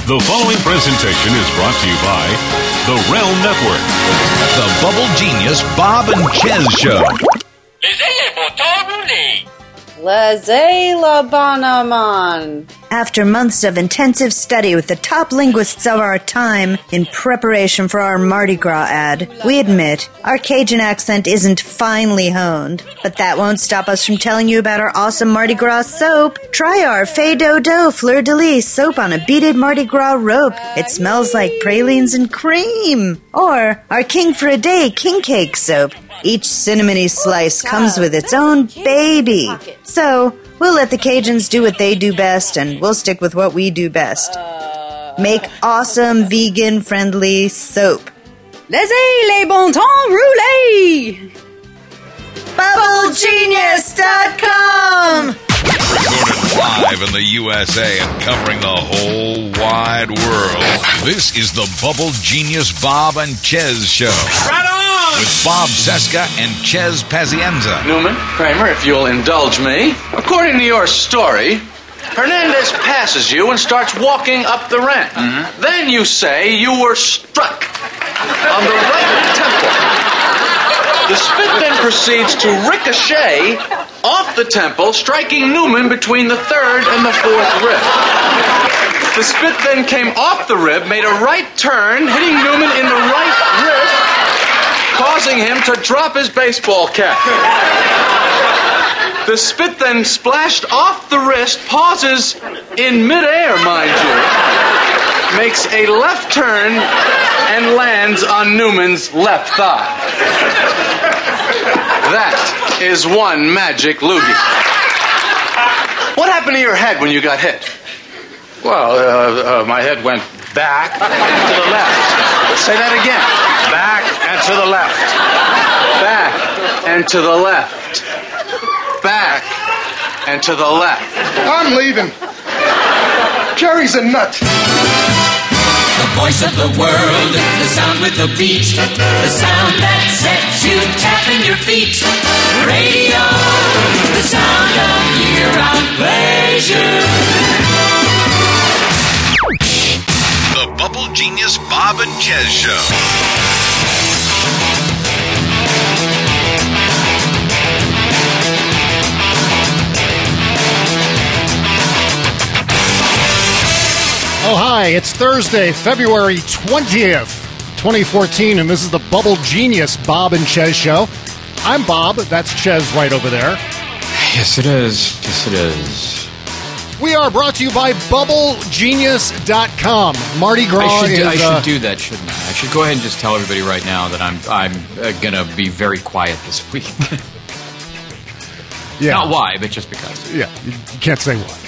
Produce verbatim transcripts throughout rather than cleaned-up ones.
The following presentation is brought to you by The Realm Network. The Bubble Genius Bob and Chez Show. Laissez la Banaman. After months of intensive study with the top linguists of our time in preparation for our Mardi Gras ad, we admit our Cajun accent isn't finely honed. But that won't stop us from telling you about our awesome Mardi Gras soap. Try our Fay Do Do Fleur de Lis soap on a beaded Mardi Gras rope. It smells like pralines and cream. Or our King for a Day King Cake soap. Each cinnamony slice comes with its own baby. So, we'll let the Cajuns do what they do best, and we'll stick with what we do best. Make awesome, vegan-friendly soap. Laissez les bon temps rouler. Bubble Genius dot com. Recorded live in the U S A and covering the whole wide world. This is the Bubble Genius Bob and Chez Show. Right on! With Bob Cesca and Chez Pazienza. Newman, Kramer, if you'll indulge me. According to your story, Hernandez passes you and starts walking up the ramp. Mm-hmm. Then you say you were struck on the right temple. The spit then proceeds to ricochet off the temple, striking Newman between the third and the fourth rib. The spit then came off the rib, made a right turn, hitting Newman in the right rib, causing him to drop his baseball cap. The spit then splashed off the wrist, pauses in midair, mind you, makes a left turn, and lands on Newman's left thigh. That is one magic loogie. What happened to your head when you got hit? Well, uh, uh, my head went back and to the left. Say that again. Back and to the left. Back and to the left. Back and to the left. I'm leaving. Jerry's a nut. The voice of the world, the sound with the beat, the sound that sets you tapping your feet. Radio, the sound of year-round pleasure. The Bubble Genius Bob and Chez Show. Oh, hi, it's Thursday, February twentieth, twenty fourteen, and this is the Bubble Genius Bob and Chez Show. I'm Bob, that's Chez right over there. Yes, it is. Yes, it is. We are brought to you by Bubble Genius dot com. Mardi Gras I should, is... I should uh, do that, shouldn't I? I should go ahead and just tell everybody right now that I'm I'm uh, going to be very quiet this week. yeah. Not why, but just because. Yeah, you can't say why.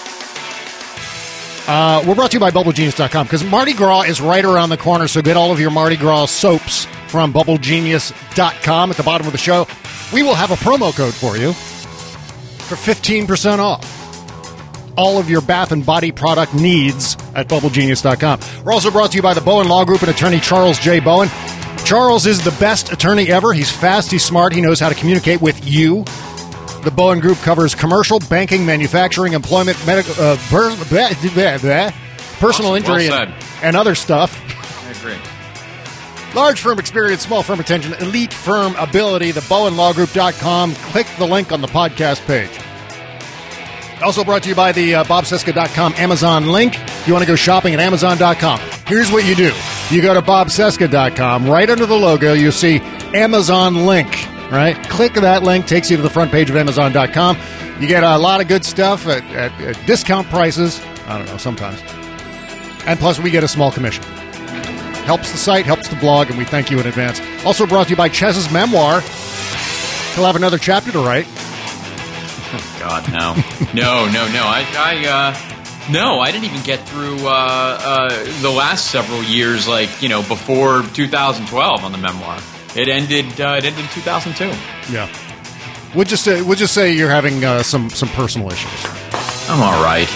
Uh, we're brought to you by Bubble Genius dot com because Mardi Gras is right around the corner, so get all of your Mardi Gras soaps from Bubble Genius dot com. At the bottom of the show, we will have a promo code for you for fifteen percent off all of your bath and body product needs at Bubble Genius dot com. We're also brought to you by the Bowen Law Group and attorney Charles J. Bowen. Charles is the best attorney ever. He's fast, he's smart, he knows how to communicate with you. The Bowen Group covers commercial, banking, manufacturing, employment, medical, uh, per- bleh, bleh, bleh, personal Awesome. injury, Well and, and other stuff. I agree. Large firm experience, small firm attention, elite firm ability. The Bowen Law Group dot com. Click the link on the podcast page. Also brought to you by the uh, Bob Cesca dot com Amazon link. If you want to go shopping at Amazon dot com, here's what you do. You go to Bob Cesca dot com. Right under the logo, you'll see Amazon link. Right? Click that link, takes you to the front page of Amazon dot com. You get a lot of good stuff at, at, at discount prices. I don't know, sometimes. And plus, we get a small commission. Helps the site, helps the blog, and we thank you in advance. Also brought to you by Chez's memoir. He'll have another chapter to write. Oh, God, no. no, no, no. I, I, uh, no, I didn't even get through uh, uh, the last several years, like, you know, before two thousand twelve on the memoir. It ended. Uh, it ended in two thousand two. Yeah, we'll just say we'll just say you're having uh, some some personal issues. I'm all right.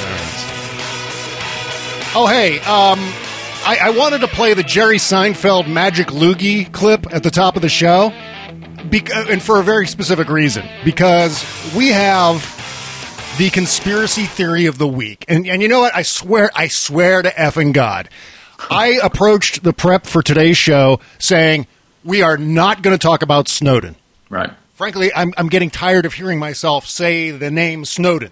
Oh, hey, um, I, I wanted to play the Jerry Seinfeld Magic Loogie clip at the top of the show, bec- and for a very specific reason. Because we have the conspiracy theory of the week. And and you know what? I swear, I swear to effing God. I approached the prep for today's show saying, we are not going to talk about Snowden. Right. Frankly, I'm I'm getting tired of hearing myself say the name Snowden.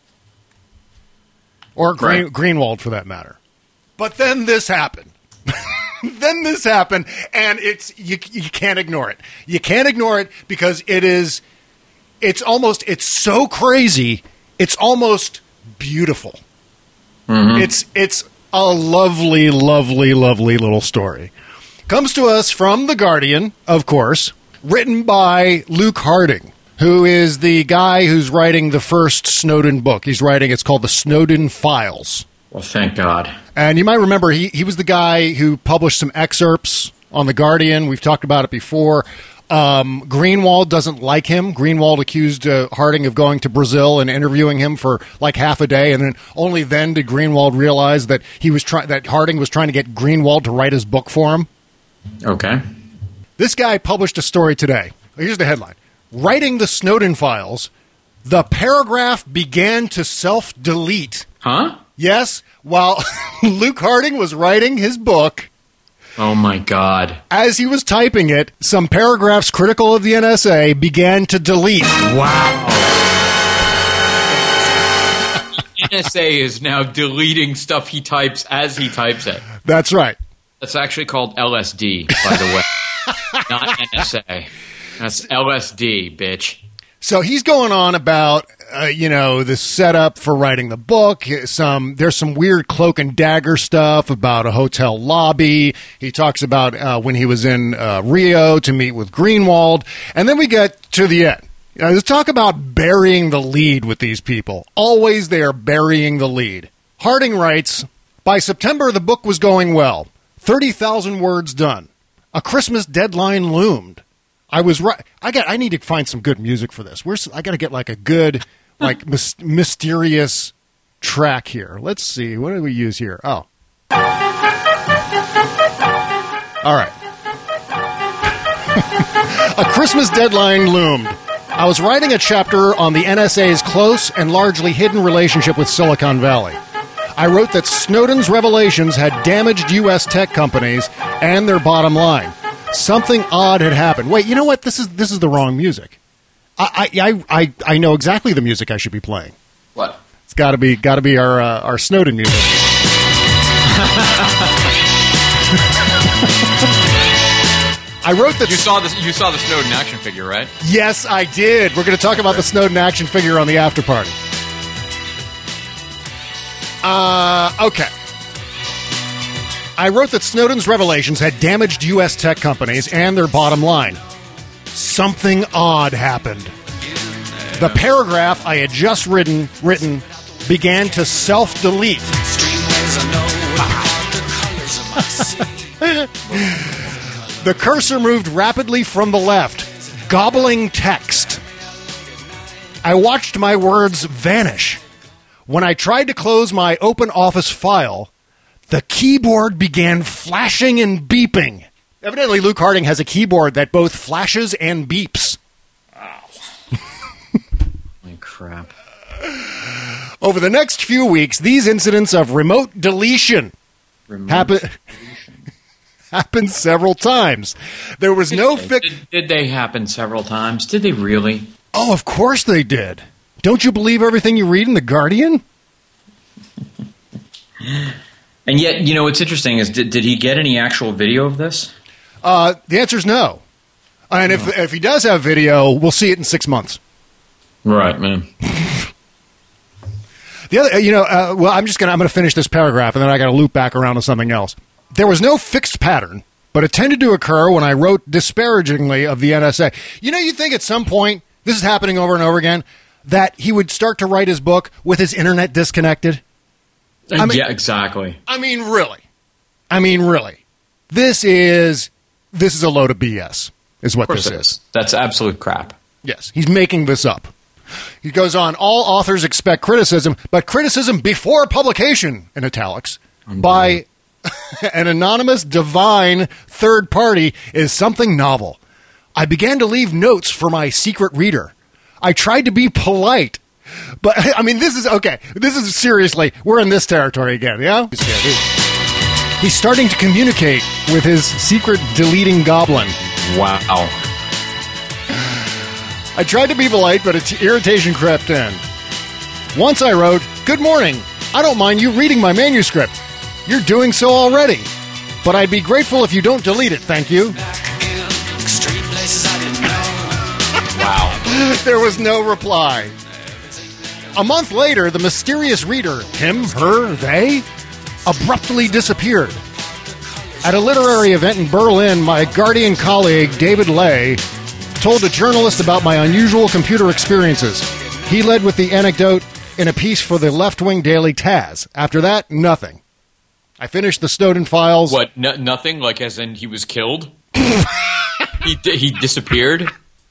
Or Green, Right. Greenwald, for that matter. But then this happened. Then this happened, and it's you. You can't ignore it. You can't ignore it because it is. It's almost. It's so crazy. It's almost beautiful. Mm-hmm. It's it's a lovely, lovely, lovely little story. Comes to us from The Guardian, of course, written by Luke Harding, who is the guy who's writing the first Snowden book. He's writing. It's called The Snowden Files. Well, thank God. And you might remember he, he was the guy who published some excerpts on The Guardian. We've talked about it before. Um, Greenwald doesn't like him. Greenwald accused uh, Harding of going to Brazil and interviewing him for like half a day, and then only then did Greenwald realize that he was try- that Harding was trying to get Greenwald to write his book for him. Okay. This guy published a story today. Here's the headline. Writing the Snowden Files, the paragraph began to self-delete. Huh? Yes, while Luke Harding was writing his book, Oh, my God. as he was typing it, some paragraphs critical of the N S A began to delete. Wow. N S A is now deleting stuff he types as he types it. That's right. That's actually called L S D, by the way. Not N S A. That's L S D, bitch. So he's going on about, uh, you know, the setup for writing the book. Some There's some weird cloak and dagger stuff about a hotel lobby. He talks about uh, when he was in uh, Rio to meet with Greenwald. And then we get to the end. You know, let's talk about burying the lead with these people. Always they are burying the lead. Harding writes, by September, the book was going well. thirty thousand words done. A Christmas deadline loomed. I was right. I got. I need to find some good music for this. Where's I got to get like a good, like mys- mysterious track here. Let's see. What do we use here? Oh, all right. A Christmas deadline loomed. I was writing a chapter on the N S A's close and largely hidden relationship with Silicon Valley. I wrote that Snowden's revelations had damaged U S tech companies and their bottom line. Something odd had happened. Wait, you know what? This is this is the wrong music. I I I, I know exactly the music I should be playing. What? It's got to be got to be our uh, our Snowden music. I wrote that You saw this. You saw the Snowden action figure, right? Yes, I did. We're going to talk about the Snowden action figure on the after party. Uh, okay. I wrote that Snowden's revelations had damaged U S tech companies and their bottom line. Something odd happened. The paragraph I had just written, written began to self-delete. The cursor moved rapidly from the left, gobbling text. I watched my words vanish. When I tried to close my open office file, the keyboard began flashing and beeping. Evidently, Luke Harding has a keyboard that both flashes and beeps. Holy crap. Over the next few weeks, these incidents of remote deletion Remote happen deletion. happened several times. There was no fix. Did, did they happen several times? Did they really? Oh, of course they did. Don't you believe everything you read in The Guardian? And yet, you know, what's interesting is, did, did he get any actual video of this? Uh, the answer is no. And if if he does have video, we'll see it in six months. Right, man. The other, you know, uh, well, I'm just gonna I'm gonna finish this paragraph, and then I got to loop back around to something else. There was no fixed pattern, but it tended to occur when I wrote disparagingly of the N S A. You know, you'd think at some point, this is happening over and over again, that he would start to write his book with his internet disconnected. I mean, yeah, exactly. I mean, really. I mean, really. This is this is a load of B S, is what Of course this it is. is. That's absolute crap. Yes, he's making this up. He goes on, all authors expect criticism, but criticism before publication, in italics, by an anonymous divine third party is something novel. I began to leave notes for my secret reader. I tried to be polite, But, I mean, this is, okay, this is seriously, we're in this territory again, yeah? He's starting to communicate with his secret deleting goblin. Wow. I tried to be polite, but its irritation crept in. Once I wrote, "Good morning. I don't mind you reading my manuscript. You're doing so already. But I'd be grateful if you don't delete it, thank you." Wow. There was no reply. A month later, the mysterious reader, him, her, they, abruptly disappeared. At a literary event in Berlin, my Guardian colleague, David Lay, told a journalist about my unusual computer experiences. He led with the anecdote in a piece for the left-wing daily Taz. After that, nothing. I finished the Snowden files. What, n- nothing? Like as in he was killed? he, di- he disappeared?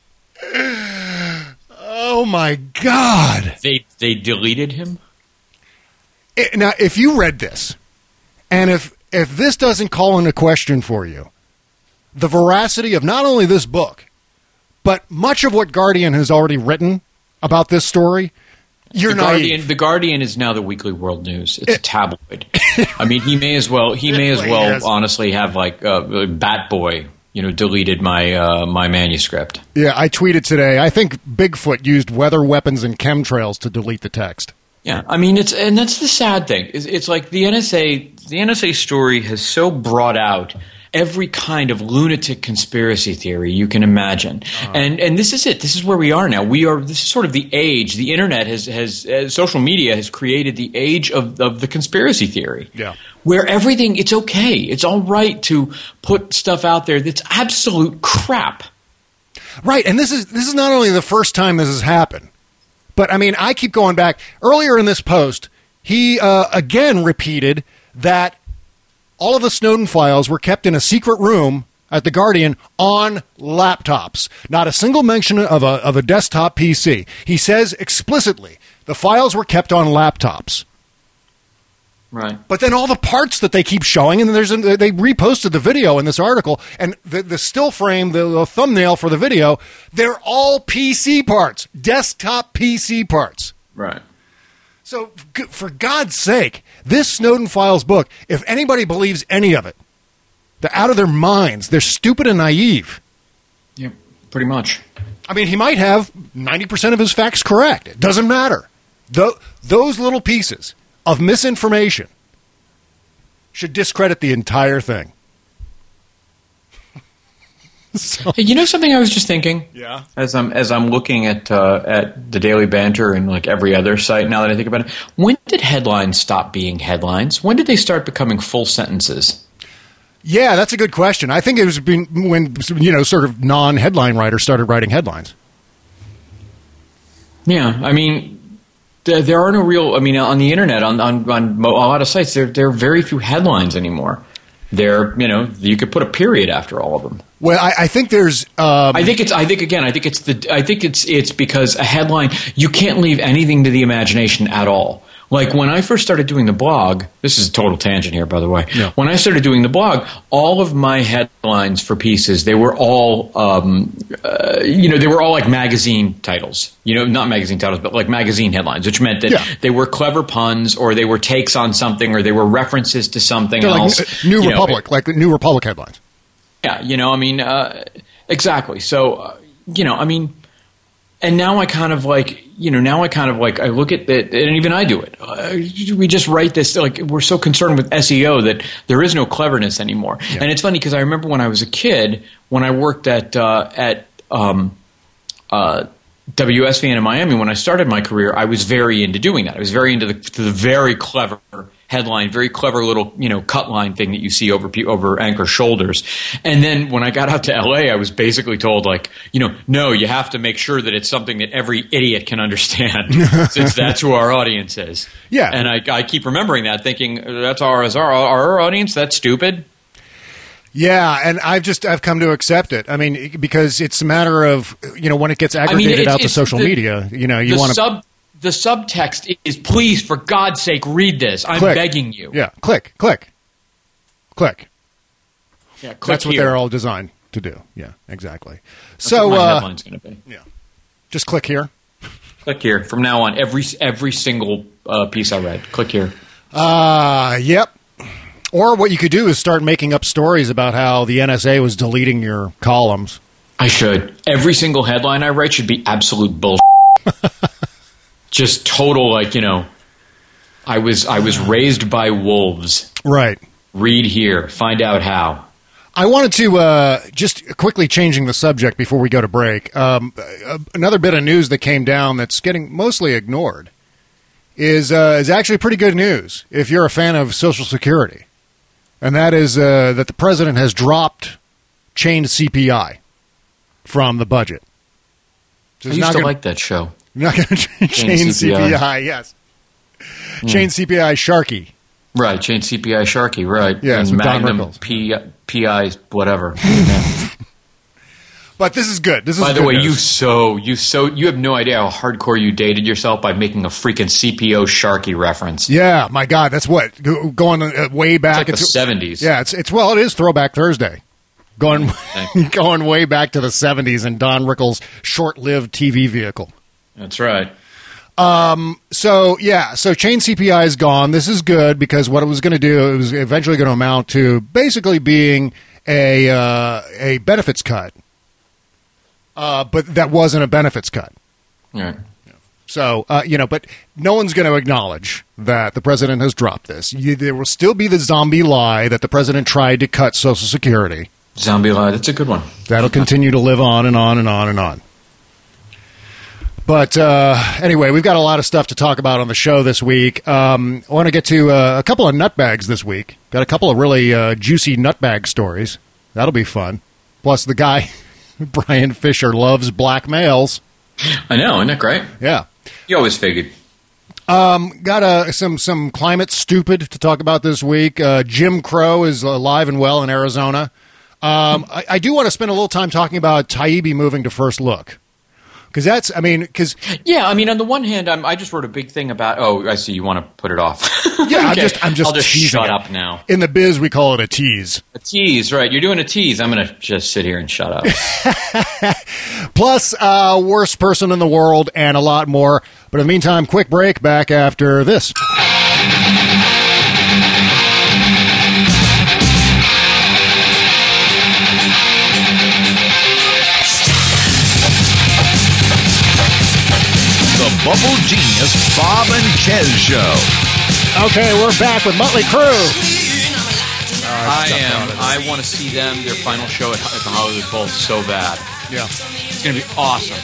Oh, my God. They, they deleted him? It, now, if you read this, and if if this doesn't call into question for you the veracity of not only this book, but much of what Guardian has already written about this story, you're the naive. Guardian, the Guardian is now the Weekly World News. It's it, a tabloid. I mean, he may as well. He may as well yes. honestly have like uh, Bat Boy, you know, deleted my uh, my manuscript. Yeah, I tweeted today. I think Bigfoot used weather weapons and chemtrails to delete the text. Yeah, I mean, it's and that's the sad thing. It's, it's like the N S A. The N S A story has so brought out every kind of lunatic conspiracy theory you can imagine, uh-huh. and and this is it. This is where we are now. We are. This is sort of the age. The internet has has uh, social media has created the age of of the conspiracy theory. Yeah, where everything it's okay. It's all right to put stuff out there that's absolute crap. Right, and this is this is not only the first time this has happened. But, I mean, I keep going back. Earlier in this post, he uh, again repeated that all of the Snowden files were kept in a secret room at The Guardian on laptops. Not a single mention of a, of a desktop P C. He says explicitly the files were kept on laptops. Right. But then all the parts that they keep showing, and there's a, they reposted the video in this article, and the, the still frame, the, the thumbnail for the video, they're all P C parts, desktop P C parts. Right. So, for God's sake, this Snowden Files book, if anybody believes any of it, they're out of their minds. They're stupid and naive. Yeah, pretty much. I mean, he might have ninety percent of his facts correct. It doesn't matter. Th- those little pieces of misinformation should discredit the entire thing. So. Hey, you know something I was just thinking? Yeah. As I'm as I'm looking at uh, at the Daily Banter and like every other site now that I think about it, when did headlines stop being headlines? When did they start becoming full sentences? Yeah, that's a good question. I think it was been when, you know, sort of non-headline writers started writing headlines. Yeah, I mean, there are no real, I mean, on the internet, on, on, on a lot of sites, there, there are very few headlines anymore. There, you know, you could put a period after all of them. Well, I, I think there's. Um, I think it's. I think again. I think it's the. I think it's. It's because a headline. You can't leave anything to the imagination at all. Like when I first started doing the blog. This is a total tangent here, by the way. No. When I started doing the blog, all of my headlines for pieces, they were all, um, uh, you know, they were all like magazine titles. You know, not magazine titles, but like magazine headlines, which meant that yeah. they were clever puns, or they were takes on something, or they were references to something They're else. Like New you Republic, know, like the New Republic headlines. Yeah, you know, I mean, uh, exactly. So, uh, you know, I mean, and now I kind of like, you know, now I kind of like, I look at it, and even I do it. Uh, we just write this, like, we're so concerned with S E O that there is no cleverness anymore. Yeah. And it's funny because I remember when I was a kid, when I worked at, uh, at, um, uh, W S V N in Miami, when I started my career, I was very into doing that. I was very into the, to the very clever headline, very clever little, you know, cut line thing that you see over over anchor shoulders. And then when I got out to L A, I was basically told, like, you know, no, you have to make sure that it's something that every idiot can understand, since that's who our audience is. Yeah. And I, I keep remembering that, thinking, that's our, our, our audience? That's stupid? Yeah, and I've just I've come to accept it. I mean, because it's a matter of, you know, when it gets aggregated I mean, it's, out to social the, media, you know, you want to sub the subtext is, please, for God's sake, read this. I'm click. begging you. Yeah, click, click, click. Yeah, click That's what here. they're all designed to do. Yeah, exactly. That's so what my uh, headline's going to be. Yeah, just click here. Click here. From now on, every every single uh, piece I read, click here. Uh, yep. Or what you could do is start making up stories about how the N S A was deleting your columns. I should. Every single headline I write should be absolute bullshit. Just total, like, you know, I was I was raised by wolves. Right. Read here. Find out how. I wanted to uh, just quickly changing the subject before we go to break. Um, uh, another bit of news that came down that's getting mostly ignored is uh, is actually pretty good news if you're a fan of Social Security, and that is uh, that the president has dropped chained C P I from the budget. So I used not to gonna, like that show. Not going to chain C P I. C P I, yes. Mm. Chain C P I Sharky. Right, chain C P I Sharky, right. Yeah, and some Magnum Don Rickles. P, P I whatever. But this is good. This is By the good way, news. you so you so you have no idea how hardcore you dated yourself by making a freaking C P O Sharky reference. Yeah, my God, that's what go- going uh, way back It's like the seventies. Yeah, it's it's well, it is Throwback Thursday. Going going way back to the seventies and Don Rickles' short-lived T V vehicle. That's right. Um. So yeah. So chain C P I is gone. This is good because what it was going to do, it was eventually going to amount to basically being a uh, a benefits cut. Uh, but that wasn't a benefits cut. Right. So uh, you know, but no one's going to acknowledge that the president has dropped this. You, there will still be the zombie lie that the president tried to cut Social Security. Zombie lie. That's a good one. That'll continue to live on and on and on and on. But uh, anyway, we've got a lot of stuff to talk about on the show this week. Um, I want to get to uh, a couple of nutbags this week. Got a couple of really uh, juicy nutbag stories. That'll be fun. Plus, the guy, Brian Fisher, loves black males. I know, isn't that great? Yeah. You always figured. Um, got uh, some some climate stupid to talk about this week. Uh, Jim Crow is alive and well in Arizona. Um, I, I do want to spend a little time talking about Taibbi moving to First Look. Because that's, I mean, because... Yeah, I mean, on the one hand, I'm, I just wrote a big thing about... Oh, I see, you want to put it off. Yeah, okay. I'm just I'm just I'll just teasing shut it. up now. In the biz, we call it a tease. A tease, right. You're doing a tease. I'm going to just sit here and shut up. Plus, uh, worst person in the world and a lot more. But in the meantime, quick break, back after this. The Bubble Genius Bob and Kez Show. Okay, we're back with Motley Crue. I am. I want to see them, their final show at, at the Hollywood Bowl so bad. Yeah. It's going to be awesome.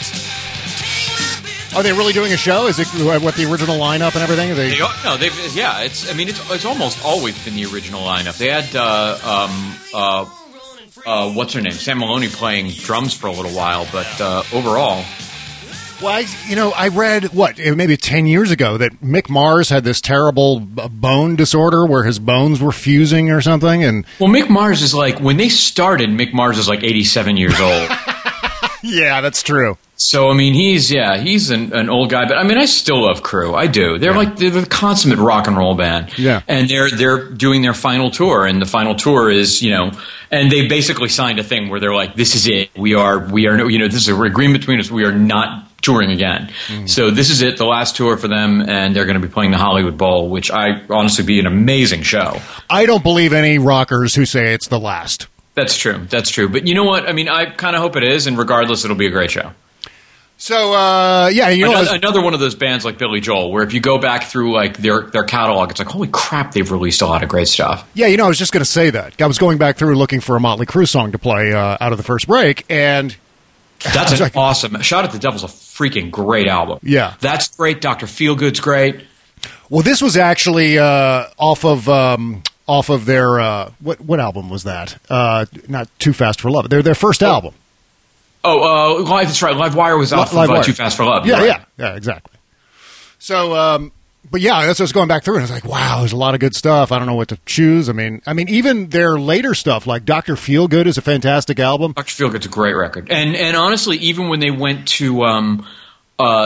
Are they really doing a show? Is it what the original lineup and everything? Are they... They, no, they've yeah. It's I mean it's it's almost always been the original lineup. They had uh, um, uh, uh, what's her name, Sam Maloney playing drums for a little while, but uh, overall. Well, I, you know, I read, what, maybe ten years ago that Mick Mars had this terrible bone disorder where his bones were fusing or something. And well, Mick Mars is like, when they started, Mick Mars is like eighty-seven years old. Yeah, that's true. So, I mean, he's, yeah, he's an, an old guy. But, I mean, I still love Crew. I do. They're yeah. like, they're the consummate rock and roll band. Yeah. And they're they're doing their final tour. And the final tour is, you know, and they basically signed a thing where they're like, this is it. We are, we are, you know, this is an agreement between us. We are not touring again. Mm. So this is it, the last tour for them, and they're going to be playing the Hollywood Bowl, which I honestly be an amazing show. I don't believe any rockers who say it's the last. That's true. That's true. But you know what? I mean, I kind of hope it is, and regardless, it'll be a great show. So, uh, yeah, you know, another, another one of those bands like Billy Joel, where if you go back through like their their catalog, it's like, holy crap, they've released a lot of great stuff. Yeah, you know, I was just going to say that. I was going back through looking for a Motley Crue song to play uh, out of the first break, and that's an like, awesome. Shot at the Devil's a freaking great album. Yeah, that's great. Doctor Feelgood's great. Well, this was actually uh, off of um, off of their uh, what what album was that? Uh, not Too Fast for Love. Their their first oh. album. Oh, uh, Live, that's right. Live Wire was off Live of uh, Wire. Too Fast for Love. Yeah, right. yeah, yeah, exactly. So, um, but yeah, that's what I was going back through, and I was like, wow, there's a lot of good stuff. I don't know what to choose. I mean, I mean, even their later stuff, like Doctor Feelgood, is a fantastic album. Doctor Feelgood's a great record, and and honestly, even when they went to um, uh,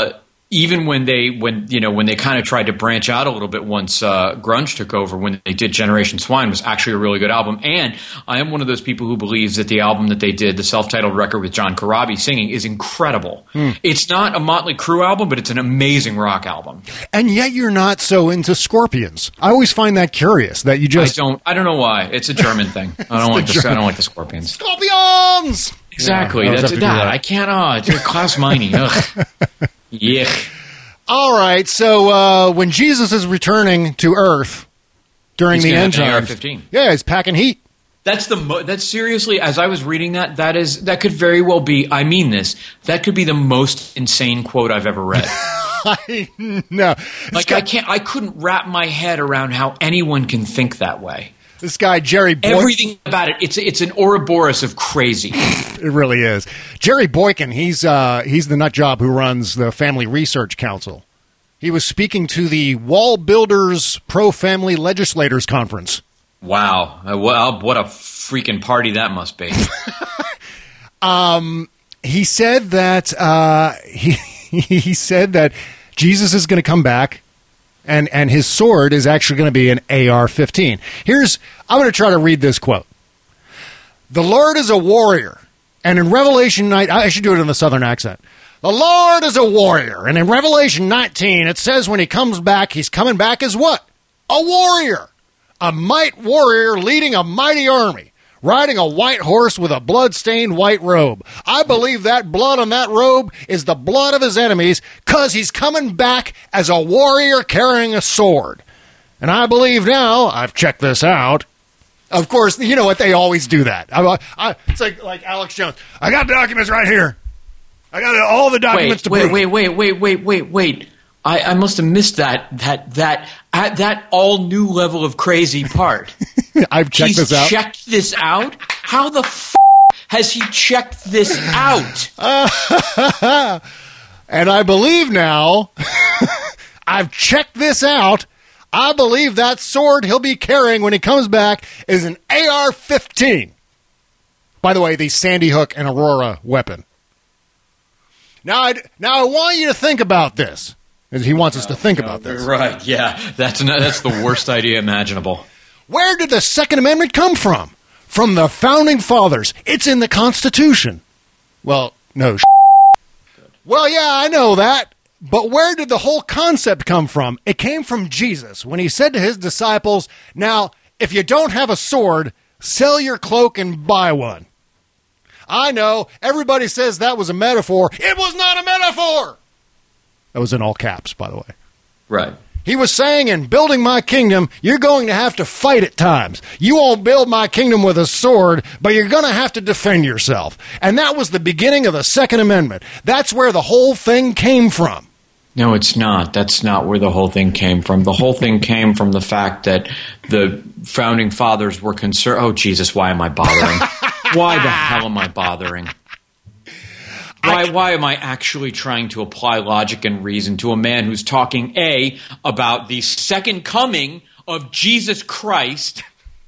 even when they when you know when they kind of tried to branch out a little bit once uh, grunge took over, when they did Generation Swine, was actually a really good album. And I am one of those people who believes that the album that they did, the self-titled record with John Corabi singing, is incredible. Mm. It's not a Motley Crue album, but it's an amazing rock album. And yet you're not so into Scorpions. I always find that curious that you just I don't I don't know why. It's a German thing. I don't like the, the I don't like the Scorpions. Scorpions. Exactly. Yeah, That's that. that. I can't. Oh, it's Klaus Meine. Ugh. Yeah. All right. So uh, when Jesus is returning to Earth during He's the end times, A R fifteen. Yeah, he's packing heat. That's the mo- that's seriously. As I was reading that, that is that could very well be. I mean this. That could be the most insane quote I've ever read. I know. Like guy, I can't. I couldn't wrap my head around how anyone can think that way. This guy Jerry Boy- Everything about it. It's it's an Ouroboros of crazy. It really is. Jerry Boykin, he's uh, he's the nut job who runs the Family Research Council. He was speaking to the Wall Builders Pro-Family Legislators Conference. Wow. Uh, well, what a freaking party that must be. um, he said that uh, he he said that Jesus is going to come back. And and his sword is actually going to be an A R fifteen. Here's, I'm going to try to read this quote. The Lord is a warrior. And in Revelation night, I should do it in the Southern accent. The Lord is a warrior. And in Revelation nineteen, it says when he comes back, he's coming back as what? A warrior. A might warrior leading a mighty army. Riding a white horse with a blood-stained white robe. I believe that blood on that robe is the blood of his enemies because he's coming back as a warrior carrying a sword. And I believe now, I've checked this out. Of course, you know what? They always do that. I, I, it's like, like Alex Jones. I got documents right here. I got all the documents wait, to wait, prove. Wait, wait, wait, wait, wait, wait. I, I must have missed that that that uh, that all new level of crazy part. I've checked He's this out. checked this out? How the f*** has he checked this out? Uh, and I believe now, I've checked this out. I believe that sword he'll be carrying when he comes back is an A R fifteen. By the way, the Sandy Hook and Aurora weapon. Now, I, now I want you to think about this. He wants us to think about this. Right, yeah. That's not, that's the worst idea imaginable. Where did the Second Amendment come from? From the Founding Fathers. It's in the Constitution. Well, no. Well, yeah, I know that. But where did the whole concept come from? It came from Jesus when he said to his disciples, now, if you don't have a sword, sell your cloak and buy one. I know, everybody says that was a metaphor. It was not a metaphor! That was in all caps, by the way. Right. He was saying, in building my kingdom, you're going to have to fight at times. You won't build my kingdom with a sword, but you're going to have to defend yourself. And that was the beginning of the Second Amendment. That's where the whole thing came from. No, it's not. That's not where the whole thing came from. The whole thing came from the fact that the Founding Fathers were concerned. Oh, Jesus, why am I bothering? Why the hell am I bothering? Why, why am I actually trying to apply logic and reason to a man who's talking, A, about the second coming of Jesus Christ,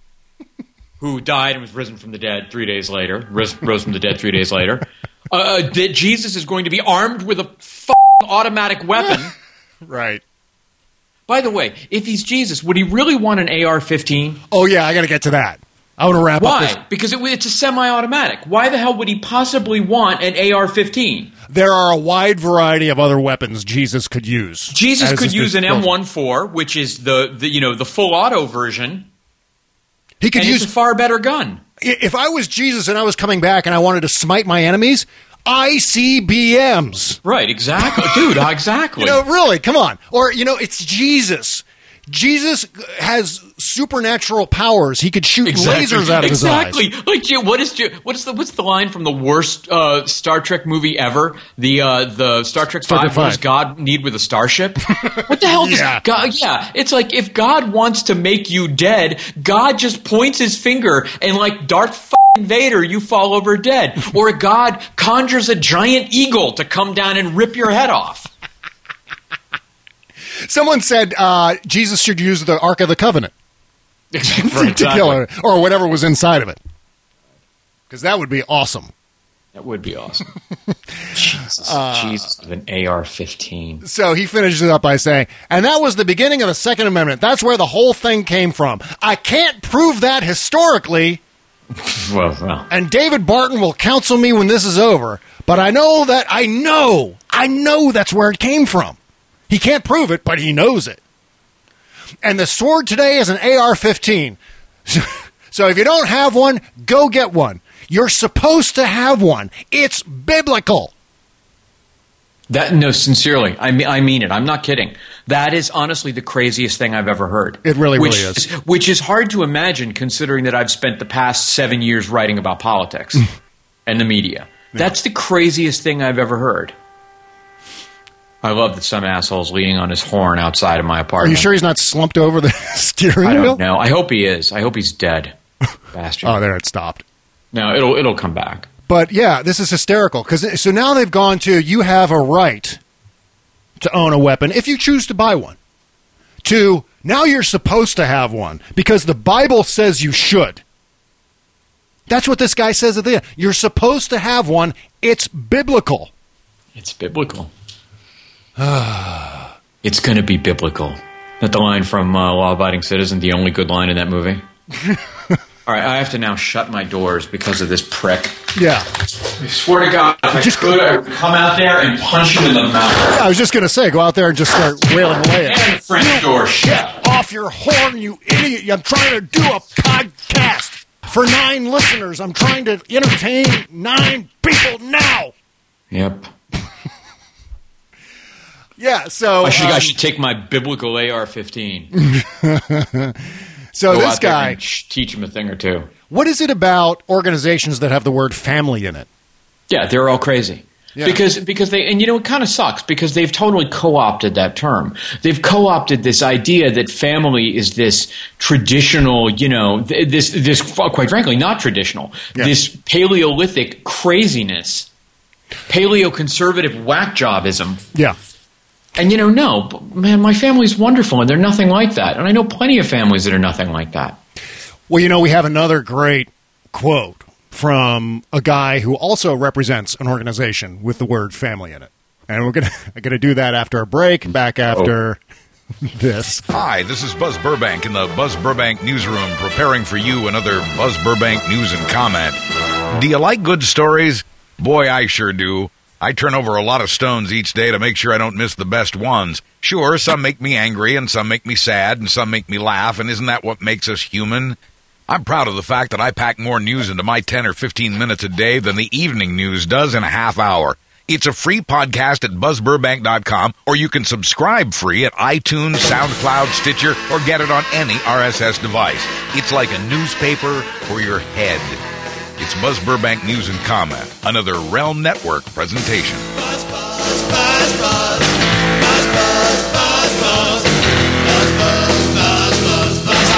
who died and was risen from the dead three days later, rose, rose from the dead three days later, uh, that Jesus is going to be armed with a f***ing automatic weapon. Right. By the way, if he's Jesus, would he really want an A R fifteen? Oh, yeah, I got to get to that. I want to wrap Why? up this. Why? Because it, it's a semi-automatic. Why the hell would he possibly want an A R fifteen? There are a wide variety of other weapons Jesus could use. Jesus could use an M fourteen, which is the, the you know the full auto version. He could and use it's a far better gun. If I was Jesus and I was coming back and I wanted to smite my enemies, I C B Ms. Right, exactly. Dude, exactly. You know, really, come on. Or, you know, it's Jesus. Jesus has supernatural powers. He could shoot exactly. lasers out of exactly. his eyes. Exactly. Like, what is what is the what's the line from the worst uh, Star Trek movie ever? The uh, the Star Trek Star Trek Five. What does God need with a starship? What the hell does yeah. God? Yeah, it's like if God wants to make you dead, God just points his finger and like Darth Vader, you fall over dead. Or God conjures a giant eagle to come down and rip your head off. Someone said uh, Jesus should use the Ark of the Covenant exactly. to kill her, or whatever was inside of it. Because that would be awesome. That would be awesome. Jesus, Uh, Jesus, with an A R fifteen. So he finishes it up by saying, and that was the beginning of the Second Amendment. That's where the whole thing came from. I can't prove that historically, Well, well. and David Barton will counsel me when this is over, but I know that I know, I know that's where it came from. He can't prove it, but he knows it. And the sword today is an A R fifteen. So if you don't have one, go get one. You're supposed to have one. It's biblical. That no, sincerely, I mean, I mean it. I'm not kidding. That is honestly the craziest thing I've ever heard. It really, which really is. Which is hard to imagine, considering that I've spent the past seven years writing about politics and the media. Yeah. That's the craziest thing I've ever heard. I love that some asshole's leaning on his horn outside of my apartment. Are you sure he's not slumped over the steering I wheel? don't know. I hope he is. I hope he's dead. Bastard. Oh, there it stopped. No, it'll it'll come back. But yeah, this is hysterical because so now they've gone to you have a right to own a weapon if you choose to buy one. To now you're supposed to have one because the Bible says you should. That's what this guy says at the end. You're supposed to have one. It's biblical. It's biblical. It's going to be biblical. That the line from uh, Law Abiding Citizen, the only good line in that movie. All right, I have to now shut my doors because of this prick. Yeah. I swear to God, if I just could, I would come out there and punch him in the mouth. I was just going to say, go out there and just start wailing away at him. And the French door shut. Get off your horn, you idiot. I'm trying to do a podcast for nine listeners. I'm trying to entertain nine people now. Yep. Yeah, so... I should, um, I should take my biblical A R fifteen. So Go this out there guy... and teach him a thing or two. What is it about organizations that have the word family in it? Yeah, they're all crazy. Yeah. Because because they and you know it kind of sucks because they've totally co-opted that term. They've co-opted this idea that family is this traditional, you know, this this quite frankly not traditional. Yeah. This Paleolithic craziness, paleo-conservative whack jobism. Yeah. And you know, no, man, my family's wonderful and they're nothing like that. And I know plenty of families that are nothing like that. Well, you know, we have another great quote from a guy who also represents an organization with the word family in it. And we're going to do that after a break, back after oh. this. Hi, this is Buzz Burbank in the Buzz Burbank newsroom preparing for you another Buzz Burbank news and comment. Do you like good stories? Boy, I sure do. I turn over a lot of stones each day to make sure I don't miss the best ones. Sure, some make me angry and some make me sad and some make me laugh, and isn't that what makes us human? I'm proud of the fact that I pack more news into my ten or fifteen minutes a day than the evening news does in a half hour. It's a free podcast at buzz burbank dot com, or you can subscribe free at iTunes, SoundCloud, Stitcher, or get it on any R S S device. It's like a newspaper for your head. It's Buzz Burbank News and Comment, another Realm Network presentation. Buzz, buzz, buzz, buzz. Buzz, buzz, buzz, buzz. Buzz, buzz, buzz, buzz, buzz.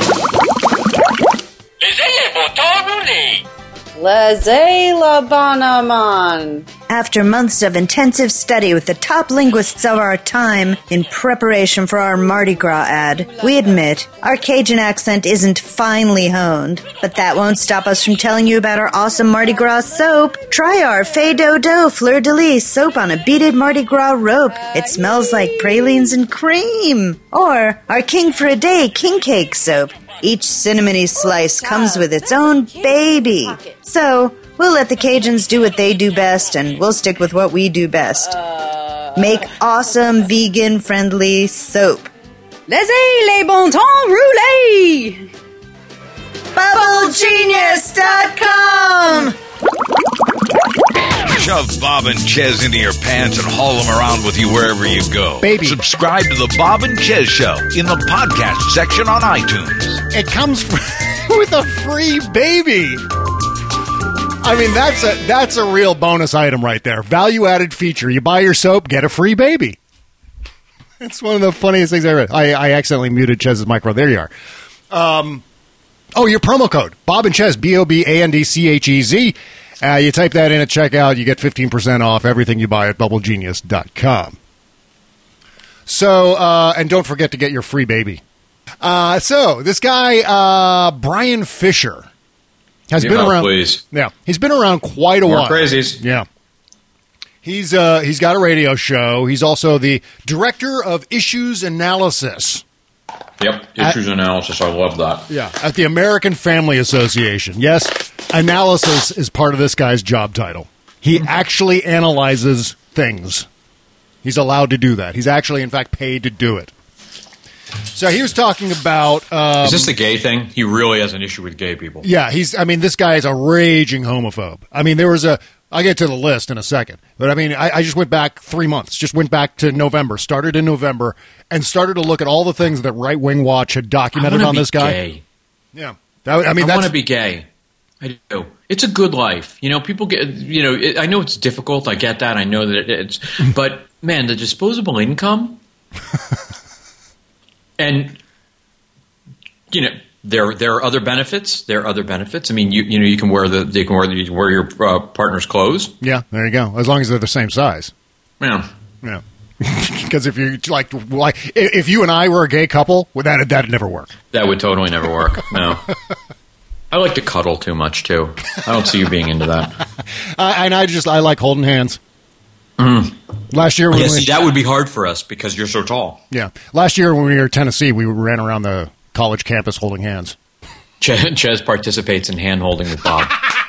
Laissez-la Banaman. After months of intensive study with the top linguists of our time in preparation for our Mardi Gras ad, we admit our Cajun accent isn't finely honed, but that won't stop us from telling you about our awesome Mardi Gras soap. Try our Fais Dodo Fleur de Lis soap on a beaded Mardi Gras rope. It smells like pralines and cream. Or our King for a Day King Cake soap. Each cinnamony slice comes with its own baby. So, we'll let the Cajuns do what they do best, and we'll stick with what we do best. Make awesome, vegan-friendly soap. Laissez les bon temps rouler! bubble genius dot com! Shove Bob and Chez into your pants and haul them around with you wherever you go. Baby. Subscribe to the Bob and Chez Show in the podcast section on iTunes. It comes with a free baby. I mean, that's a that's a real bonus item right there. Value-added feature. You buy your soap, get a free baby. It's one of the funniest things I ever read. I, I accidentally muted Chez's micro. There you are. Um, oh, your promo code. Bob and Chez, B O B A N D C H E Z. Uh, you type that in at checkout, you get fifteen percent off everything you buy at bubble genius dot com. So, uh, and don't forget to get your free baby. Uh, so, this guy, uh, Brian Fisher, Has Yeah, been around. please. Yeah, he's been around quite a More while. crazies. Yeah. He's uh, he's got a radio show. He's also the director of issues analysis. Yep, issues analysis. I love that. Yeah, at the American Family Association. Yes, analysis is part of this guy's job title. He actually analyzes things. He's allowed to do that. He's actually, in fact, paid to do it. So he was talking about... Um, Is this the gay thing? He really has an issue with gay people. Yeah, he's. I mean, this guy is a raging homophobe. I mean, there was a... I'll get to the list in a second. But, I mean, I, I just went back three months. Just went back to November. Started in November and started to look at all the things that Right Wing Watch had documented I on be this guy. Gay. Yeah. That, I mean, I that's... want to be gay. I do. It's a good life. You know, people get, you know, it, I know it's difficult. I get that. I know that it's, but man, the disposable income and, you know, there there are other benefits. There are other benefits. I mean, you you know, you can wear the you can wear the, you can wear your uh, partner's clothes. Yeah, there you go. As long as they're the same size. Yeah. Yeah. Because if you like, like, if you and I were a gay couple, well, that that'd never work. That would totally never work. No. I like to cuddle too much too. I don't see you being into that. I, and I just I like holding hands. Mm. Last year, when yeah, we, see, that would be hard for us because you're so tall. Yeah, last year when we were in Tennessee, we ran around the college campus holding hands. Ch- Ches participates in hand holding with Bob.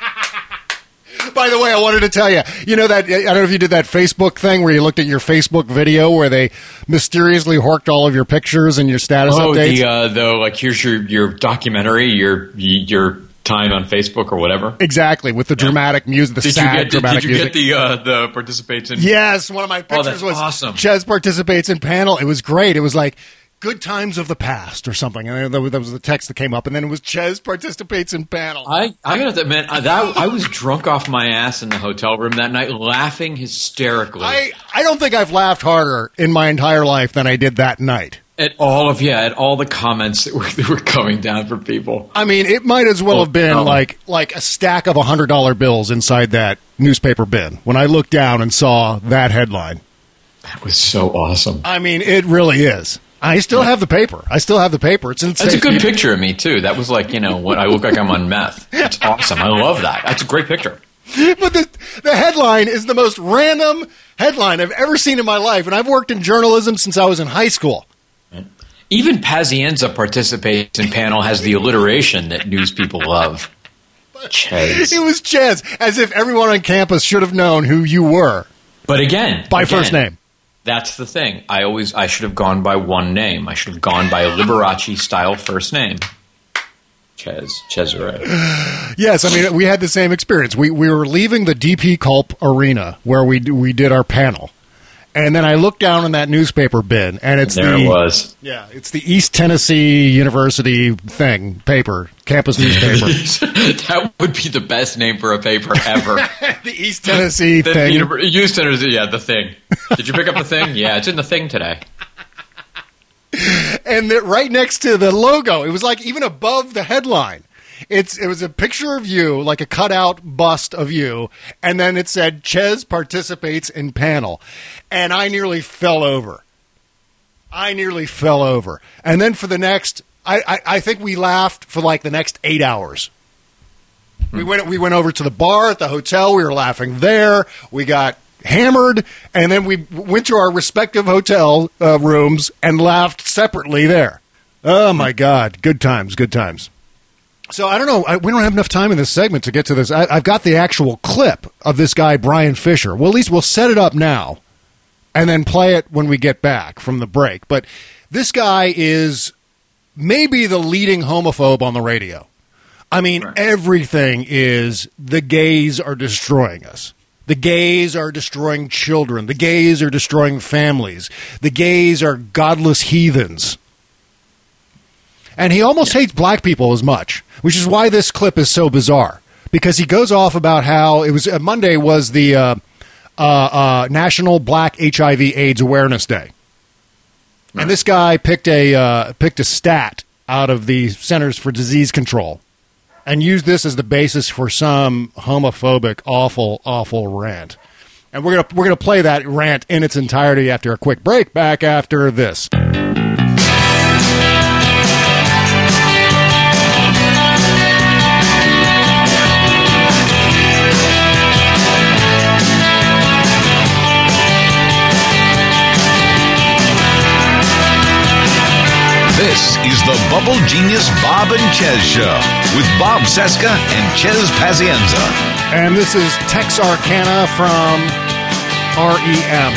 By the way, I wanted to tell you, you know that I don't know if you did that Facebook thing where you looked at your Facebook video where they mysteriously horked all of your pictures and your status oh, updates. the uh, the like here's your your documentary, your your time on Facebook or whatever. Exactly, with the dramatic music, the did sad you get, dramatic Did you music. get the uh, the participates in? Yes, one of my pictures oh, that's was awesome. Ches participates in panel. It was great. It was like good times of the past or something. And there was, there was the text that came up, and then it was Ches participates in panel. I, I gotta admit, I, that, I was drunk off my ass in the hotel room that night, laughing hysterically. I, I don't think I've laughed harder in my entire life than I did that night. At all of yeah, at all the comments that were, that were coming down from people. I mean, it might as well Oh, have been no. like like a stack of one hundred dollar bills inside that newspaper bin when I looked down and saw that headline. That was so awesome. I mean, it really is. I still have the paper. I still have the paper. It's insane. That's a good picture of me too. That was like, you know, what I look like I'm on meth. It's awesome. I love that. That's a great picture. But the, the headline is the most random headline I've ever seen in my life, and I've worked in journalism since I was in high school. Even Pazienza participates in panel has the alliteration that news people love. Ches. It was Ches, as if everyone on campus should have known who you were. But again, By again, first name. That's the thing. I always I should have gone by one name. I should have gone by a Liberace style first name. Ches Cesare. Yes, I mean, we had the same experience. We we were leaving the D P Culp arena where we we did our panel. And then I looked down in that newspaper bin, and it's There the it was. Yeah, it's the East Tennessee University thing, paper, campus newspaper. That would be the best name for a paper ever. The East Tennessee the, thing. Univer- East Tennessee, yeah, the thing. Did you pick up the thing? Yeah, it's in the thing today. And that right next to the logo, it was like even above the headline. It's it was a picture of you, like a cutout bust of you, and then it said Ches participates in panel. And I nearly fell over. I nearly fell over. And then for the next I, I, I think we laughed for like the next eight hours. Hmm. We went we went over to the bar at the hotel, we were laughing there, we got hammered, and then we went to our respective hotel uh, rooms and laughed separately there. Oh my God, good times, good times. So I don't know. I, we don't have enough time in this segment to get to this. I, I've got the actual clip of this guy, Brian Fisher. Well, at least we'll set it up now and then play it when we get back from the break. But this guy is maybe the leading homophobe on the radio. I mean, right. Everything is the gays are destroying us. The gays are destroying children. The gays are destroying families. The gays are godless heathens. And he almost yeah. hates black people as much, which is why this clip is so bizarre. Because he goes off about how it was uh, Monday was the uh, uh, uh, National Black H I V AIDS Awareness Day, right. And this guy picked a uh, picked a stat out of the Centers for Disease Control and used this as the basis for some homophobic, awful, awful rant. And we're gonna we're gonna play that rant in its entirety after a quick break. Back after this. the Bubble Genius Bob and Chez Show with Bob Cesca and Chez Pazienza. And this is Texarkana from R E M.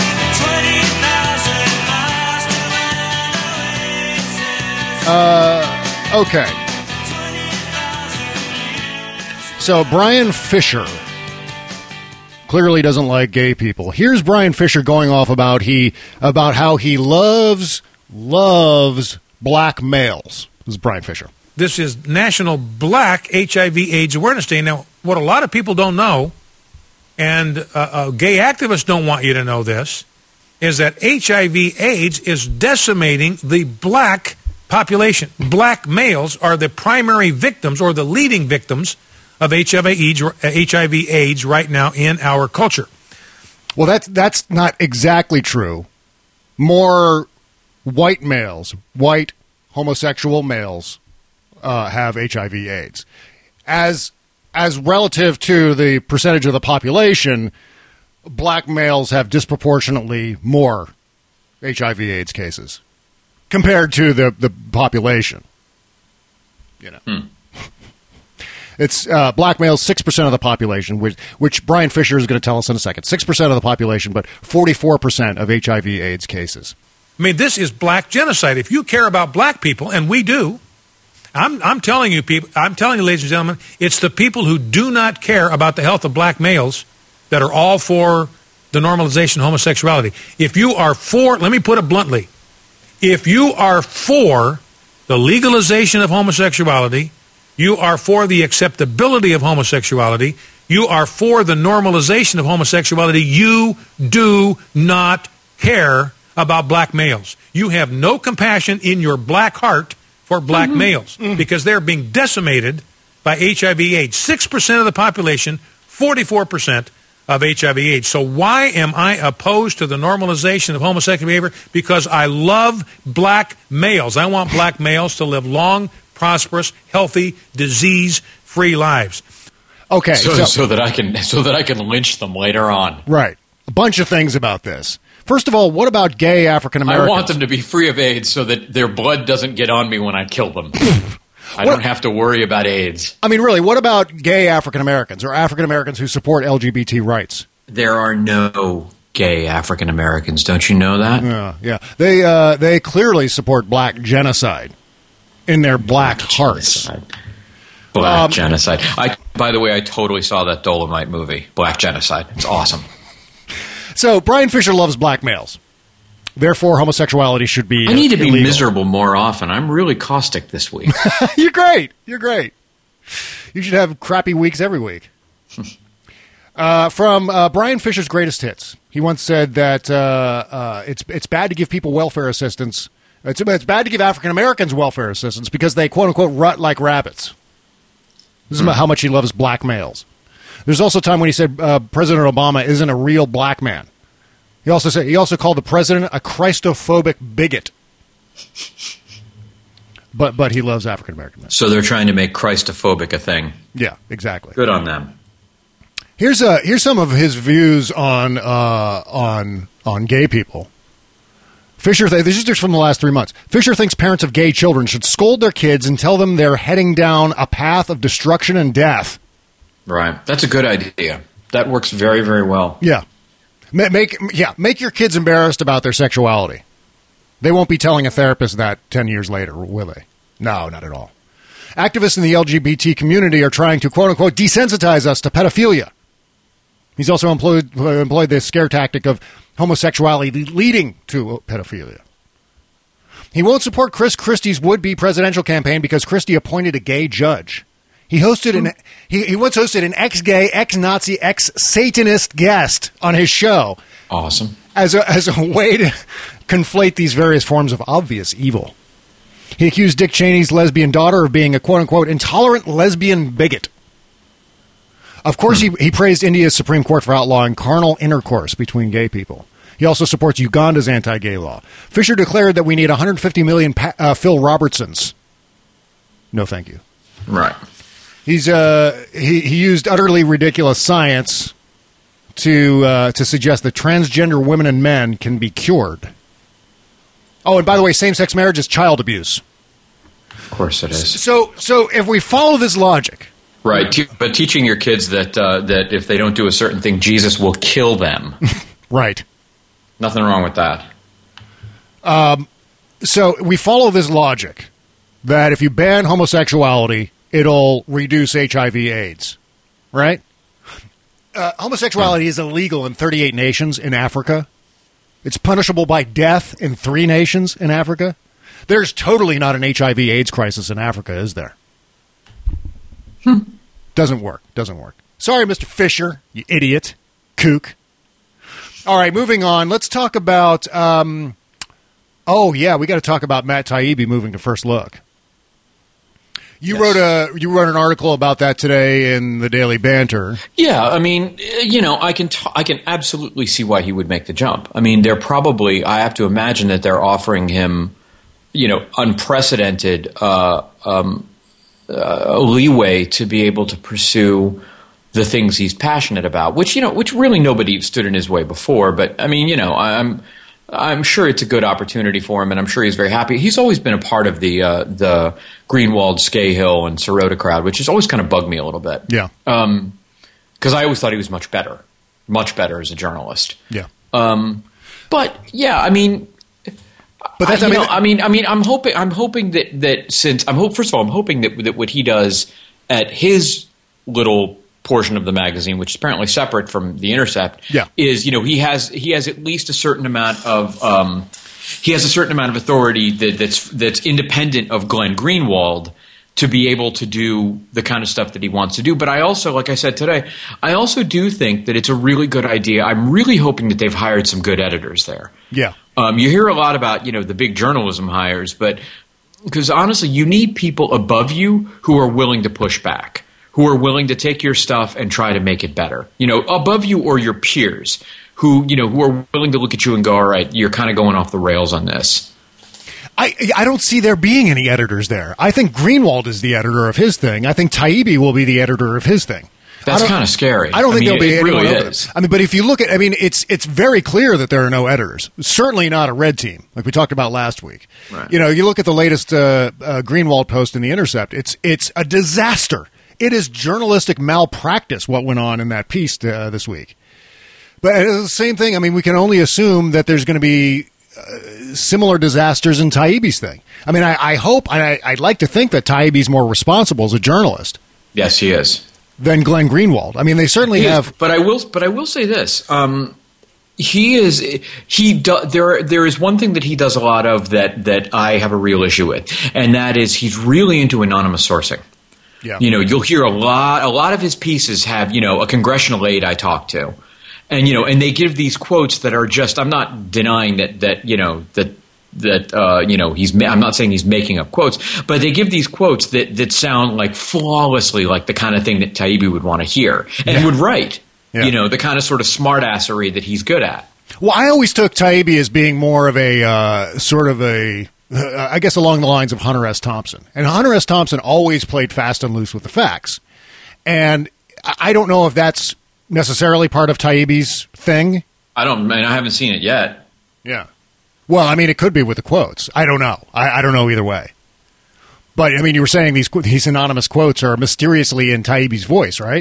Uh, okay. So Brian Fisher clearly doesn't like gay people. Here's Brian Fisher going off about he about how he loves loves black males. This is Brian Fisher. This is National Black H I V AIDS Awareness Day. Now, what a lot of people don't know, and uh, uh, gay activists don't want you to know this, is that H I V AIDS is decimating the black population. Black males are the primary victims or the leading victims of H I V AIDS, H I V AIDS right now in our culture. Well, that's that's not exactly true. More white males, white homosexual males, uh, have H I V AIDS. As as relative to the percentage of the population, black males have disproportionately more H I V AIDS cases compared to the, the population. You know. Hmm. It's uh, black males, six percent of the population, which, which Brian Fisher is going to tell us in a second. six percent of the population, but forty-four percent of H I V AIDS cases. I mean, this is black genocide. If you care about black people, and we do, I'm, I'm telling you, people, I'm telling you, ladies and gentlemen, it's the people who do not care about the health of black males that are all for the normalization of homosexuality. If you are for, let me put it bluntly, if you are for the legalization of homosexuality, you are for the acceptability of homosexuality, you are for the normalization of homosexuality, you do not care about black males. You have no compassion in your black heart for black mm-hmm. males mm-hmm. because they're being decimated by H I V AIDS. six percent of the population, forty-four percent of H I V AIDS. So why am I opposed to the normalization of homosexual behavior? Because I love black males. I want black males to live long, prosperous, healthy, disease-free lives. Okay, so, so, so that I can so that I can lynch them later on. Right. A bunch of things about this. First of all, what about gay African Americans? I want them to be free of AIDS so that their blood doesn't get on me when I kill them. I don't have to worry about AIDS. I mean, really, what about gay African Americans or African Americans who support L G B T rights? There are no gay African Americans. Don't you know that? Yeah, yeah. They uh, they clearly support black genocide in their black, black hearts. Genocide. Black um, genocide. I, by the way, I totally saw that Dolomite movie, Black Genocide. It's awesome. So Brian Fisher loves black males. Therefore, homosexuality should be I need to be illegal. miserable more often. I'm really caustic this week. You're great. You're great. You should have crappy weeks every week. uh, from uh, Brian Fisher's Greatest Hits, he once said that uh, uh, it's it's bad to give people welfare assistance. It's, it's bad to give African Americans welfare assistance because they, quote unquote, rut like rabbits. This is mm. about how much he loves black males. There's also a time when he said uh, President Obama isn't a real black man. He also said he also called the president a Christophobic bigot. But but he loves African American men. So they're trying to make Christophobic a thing. Yeah, exactly. Good on them. Here's uh here's some of his views on uh, on on gay people. Fisher, th- this is just from the last three months. Fisher thinks parents of gay children should scold their kids and tell them they're heading down a path of destruction and death. Right. That's a good idea. That works very, very well. Yeah. Make, make yeah, make your kids embarrassed about their sexuality. They won't be telling a therapist that ten years later, will they? No, not at all. Activists in the L G B T community are trying to, quote-unquote, desensitize us to pedophilia. He's also employed, employed the scare tactic of homosexuality leading to pedophilia. He won't support Chris Christie's would-be presidential campaign because Christie appointed a gay judge. He hosted an he, he once hosted an ex-gay, ex-Nazi, ex-Satanist guest on his show. Awesome. As a, as a way to conflate these various forms of obvious evil. He accused Dick Cheney's lesbian daughter of being a quote-unquote intolerant lesbian bigot. Of course, hmm. he, he praised India's Supreme Court for outlawing carnal intercourse between gay people. He also supports Uganda's anti-gay law. Fisher declared that we need one hundred fifty million pa- uh, Phil Robertsons. No, thank you. Right. He's uh he, he used utterly ridiculous science to uh, to suggest that transgender women and men can be cured. Oh, and by the way, same-sex marriage is child abuse. Of course it is. So, so if we follow this logic, right? Te- but teaching your kids that uh, that if they don't do a certain thing, Jesus will kill them. Right. Nothing wrong with that. Um, so we follow this logic that if you ban homosexuality, it'll reduce H I V AIDS, right? Uh, homosexuality is illegal in thirty-eight nations in Africa. It's punishable by death in three nations in Africa. There's totally not an H I V AIDS crisis in Africa, is there? Hmm. Doesn't work. Doesn't work. Sorry, Mister Fisher, you idiot. Kook. All right, moving on. Let's talk about... Um, oh, yeah, we got to talk about Matt Taibbi moving to First Look. You yes. wrote a you wrote an article about that today in the Daily Banter. Yeah, I mean, you know, I can t- I can absolutely see why he would make the jump. I mean, they're probably I have to imagine that they're offering him, you know, unprecedented uh, um, uh, leeway to be able to pursue the things he's passionate about, which you know, which really nobody stood in his way before. But I mean, you know, I'm. I'm sure it's a good opportunity for him, and I'm sure he's very happy. He's always been a part of the uh, the Greenwald, Scahill, and Sirota crowd, which has always kind of bugged me a little bit. Yeah. Um, because I always thought he was much better, much better as a journalist. Yeah. Um, but yeah, I mean, but that's, I, I, mean, know, I mean, I mean, I'm hoping, I'm hoping that that since I'm hope first of all, I'm hoping that that what he does at his little portion of the magazine, which is apparently separate from The Intercept, yeah. is, you know, he has he has at least a certain amount of um, he has a certain amount of authority that, that's that's independent of Glenn Greenwald to be able to do the kind of stuff that he wants to do. But I also, like I said today, I also do think that it's a really good idea. I'm really hoping that they've hired some good editors there. Yeah. Um, you hear a lot about, you know, the big journalism hires, but because honestly, you need people above you who are willing to push back, who are willing to take your stuff and try to make it better, you know, above you or your peers who, you know, who are willing to look at you and go, all right, you're kind of going off the rails on this. I I don't see there being any editors there. I think Greenwald is the editor of his thing. I think Taibbi will be the editor of his thing. That's kind of scary. I don't I think mean, there'll be it anyone really over is. them. I mean, but if you look at, I mean, it's it's very clear that there are no editors. Certainly not a red team, like we talked about last week. Right. You know, you look at the latest uh, uh, Greenwald post in The Intercept. It's it's a disaster. It is journalistic malpractice what went on in that piece uh, this week. But it's the same thing. I mean, we can only assume that there's going to be uh, similar disasters in Taibbi's thing. I mean, I, I hope, I, I'd like to think that Taibbi's more responsible as a journalist. Yes, he is. Than Glenn Greenwald. I mean, they certainly He is, have. but I will. But I will say this: um, he is. He do, there. There is one thing that he does a lot of that that I have a real issue with, and that is he's really into anonymous sourcing. Yeah. You know, you'll hear a lot. A lot of his pieces have, you know, a congressional aide I talked to, and you know, and they give these quotes that are just. I'm not denying that that you know that. that, uh, you know, he's, I'm not saying he's making up quotes, but they give these quotes that, that sound like flawlessly like the kind of thing that Taibbi would want to hear and yeah. would write, yeah. you know, the kind of sort of smartassery that he's good at. Well, I always took Taibbi as being more of a uh, sort of a, uh, I guess along the lines of Hunter S. Thompson. And Hunter S. Thompson always played fast and loose with the facts. And I don't know if that's necessarily part of Taibbi's thing. I don't, and I haven't seen it yet. Yeah. Well, I mean, it could be with the quotes. I don't know. I, I don't know either way. But, I mean, you were saying these these anonymous quotes are mysteriously in Taibbi's voice, right?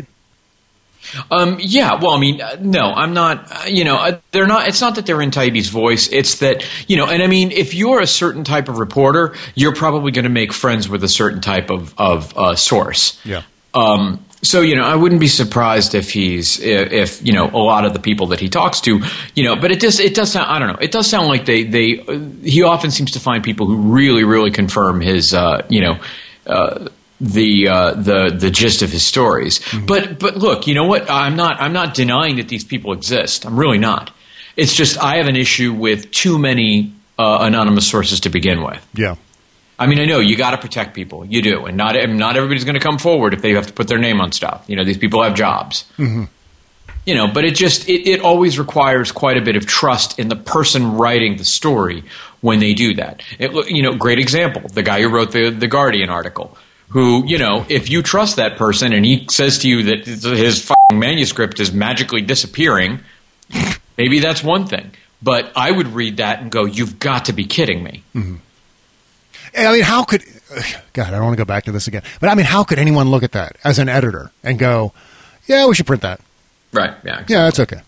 Um, yeah. Well, I mean, uh, no, I'm not, uh, you know, uh, they're not, it's not that they're in Taibbi's voice. It's that, you know, and I mean, if you're a certain type of reporter, you're probably going to make friends with a certain type of, of uh, source. Yeah. Um, So, you know, I wouldn't be surprised if he's, if, if, you know, a lot of the people that he talks to, you know, but it does, it does sound, I don't know, it does sound like they, they, uh, he often seems to find people who really, really confirm his, uh, you know, uh, the, uh, the, the gist of his stories. Mm-hmm. But, but look, you know what? I'm not, I'm not denying that these people exist. I'm really not. It's just, I have an issue with too many, uh, anonymous sources to begin with. Yeah. I mean, I know you got to protect people. You do. And not not everybody's going to come forward if they have to put their name on stuff. You know, these people have jobs. Mm-hmm. You know, but it just it, it always requires quite a bit of trust in the person writing the story when they do that. It, you know, great example, the guy who wrote the, the Guardian article, who, you know, if you trust that person and he says to you that his fucking manuscript is magically disappearing, maybe that's one thing. But I would read that and go, you've got to be kidding me. Mm-hmm. I mean, how could God, I don't want to go back to this again. But I mean, how could anyone look at that as an editor and go, yeah, we should print that? Right, yeah. Exactly. Yeah, that's okay.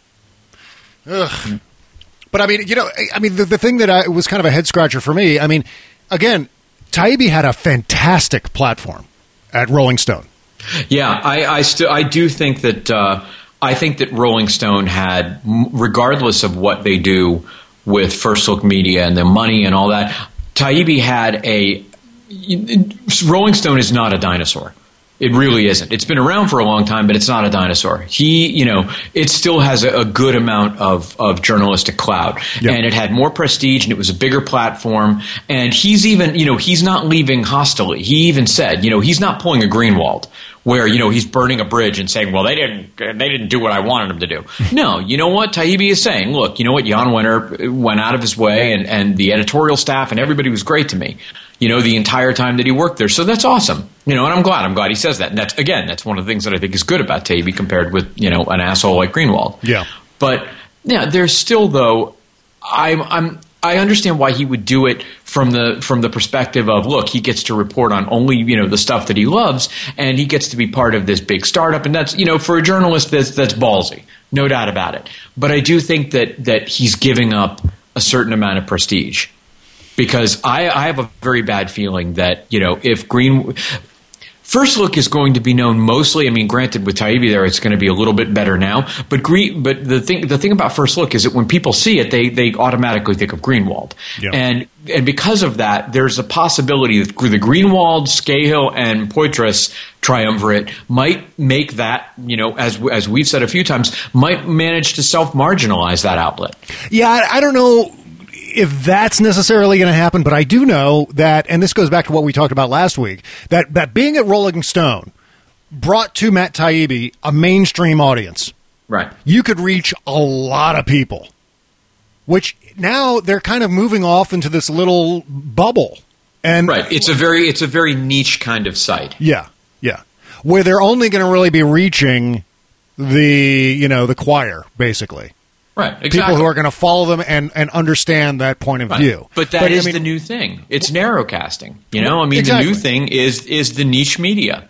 Ugh. But I mean, you know, I mean, the, the thing that I, was kind of a head scratcher for me, I mean, again, Taibbi had a fantastic platform at Rolling Stone. Yeah, I, I still, I do think that, uh, I think that Rolling Stone had, regardless of what they do with First Look Media and the money and all that, Taibbi had a, Rolling Stone is not a dinosaur. It really isn't. It's been around for a long time, but it's not a dinosaur. He, you know, it still has a, a good amount of, of journalistic clout. Yep. And it had more prestige, and it was a bigger platform. And he's even, you know, he's not leaving hostilely. He even said, you know, he's not pulling a Greenwald where, you know, he's burning a bridge and saying, well, they didn't they didn't do what I wanted them to do. No, you know what? Taibbi is saying, look, you know what? Jan Wenner went out of his way, and, and the editorial staff and everybody was great to me, you know, the entire time that he worked there. So that's awesome. You know, and I'm glad. I'm glad he says that. And that's, again, that's one of the things that I think is good about Taibbi compared with, you know, an asshole like Greenwald. Yeah. But, yeah, there's still, though, I'm, I'm, I understand why he would do it from the from the perspective of, look, he gets to report on only, you know, the stuff that he loves, and he gets to be part of this big startup. And that's, you know, for a journalist, that's, that's ballsy. No doubt about it. But I do think that, that he's giving up a certain amount of prestige. Because I, I have a very bad feeling that, you know, if Green First Look is going to be known mostly, I mean, granted, with Taibbi there, it's going to be a little bit better now. But Green, but the thing the thing about First Look is that when people see it, they they automatically think of Greenwald, yeah. and and because of that, there's a possibility that the Greenwald, Scahill, and Poitras triumvirate might make that, you know, as as we've said a few times, might manage to self marginalize that outlet. Yeah, I, I don't know if that's necessarily going to happen, but I do know that, and this goes back to what we talked about last week, that, that being at Rolling Stone brought to Matt Taibbi a mainstream audience. Right. You could reach a lot of people, which now they're kind of moving off into this little bubble. And right. It's a very it's a very niche kind of site. Yeah, yeah. Where they're only going to really be reaching the, you know, the choir, basically. Right, exactly. People who are going to follow them and, and understand that point of right. view. But that but, is I mean, the new thing. It's narrowcasting. You know, I mean, exactly. The new thing is is the niche media.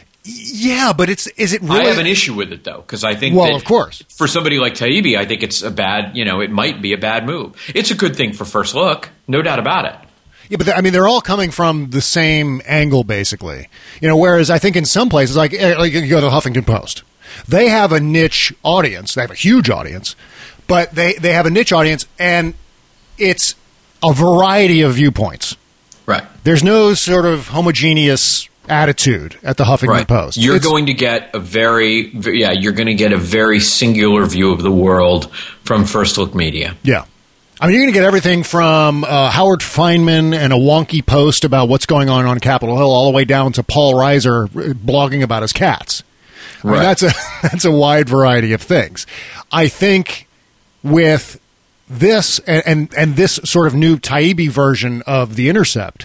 Yeah, but it's is it really? I have an issue with it though, because I think well, that of course, for somebody like Taibbi, I think it's a bad. You know, it might be a bad move. It's a good thing for First Look, no doubt about it. Yeah, but I mean, they're all coming from the same angle, basically. You know, whereas I think in some places, like like you go to the Huffington Post, they have a niche audience. They have a huge audience. But they, they have a niche audience, and it's a variety of viewpoints. Right. There's no sort of homogeneous attitude at the Huffington right. Post. You're it's, going to get a very, yeah, you're going to get a very singular view of the world from First Look Media. Yeah. I mean, you're going to get everything from uh, Howard Feynman and a wonky post about what's going on on Capitol Hill all the way down to Paul Reiser blogging about his cats. I mean, right. that's a that's a wide variety of things. I think with this and, and, and this sort of new Taibbi version of The Intercept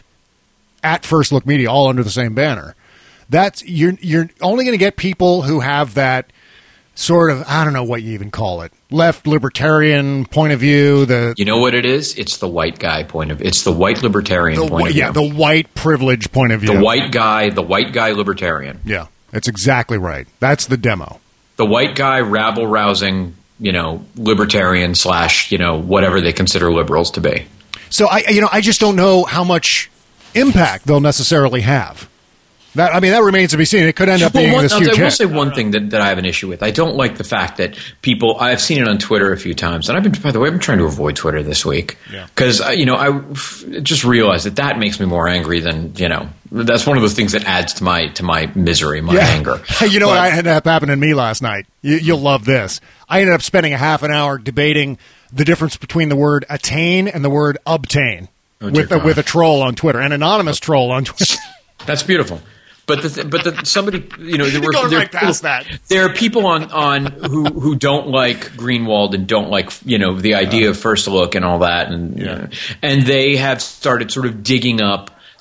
at First Look Media, all under the same banner, that's you're you're only going to get people who have that sort of, I don't know what you even call it, left libertarian point of view. The you know what it is? It's the white guy point of it's the white libertarian the, point of yeah, view. Yeah, the white privilege point of view. The white guy, the white guy libertarian. Yeah, that's exactly right. That's the demo. The white guy rabble rousing, you know, libertarian slash, you know, whatever they consider liberals to be. So I, you know, I just don't know how much impact they'll necessarily have. That I mean, that remains to be seen. It could end up being well, one, this I huge will hit. say one thing that, that I have an issue with. I don't like the fact that people. I've seen it on Twitter a few times, and I've been. By the way, I've been trying to avoid Twitter this week because yeah. you know I just realized that that makes me more angry than you know. That's one of those things that adds to my to my misery, my yeah. anger. You know but, what ended up happening to me last night? You, you'll love this. I ended up spending a half an hour debating the difference between the word attain and the word obtain oh, with a, with a troll on Twitter, an anonymous oh. troll on Twitter. That's beautiful. But the th- but the, somebody you know there were going there, right past that. There are people on, on who who don't like Greenwald and don't like you know the idea uh, of First Look and all that and yeah. you know, and they have started sort of digging up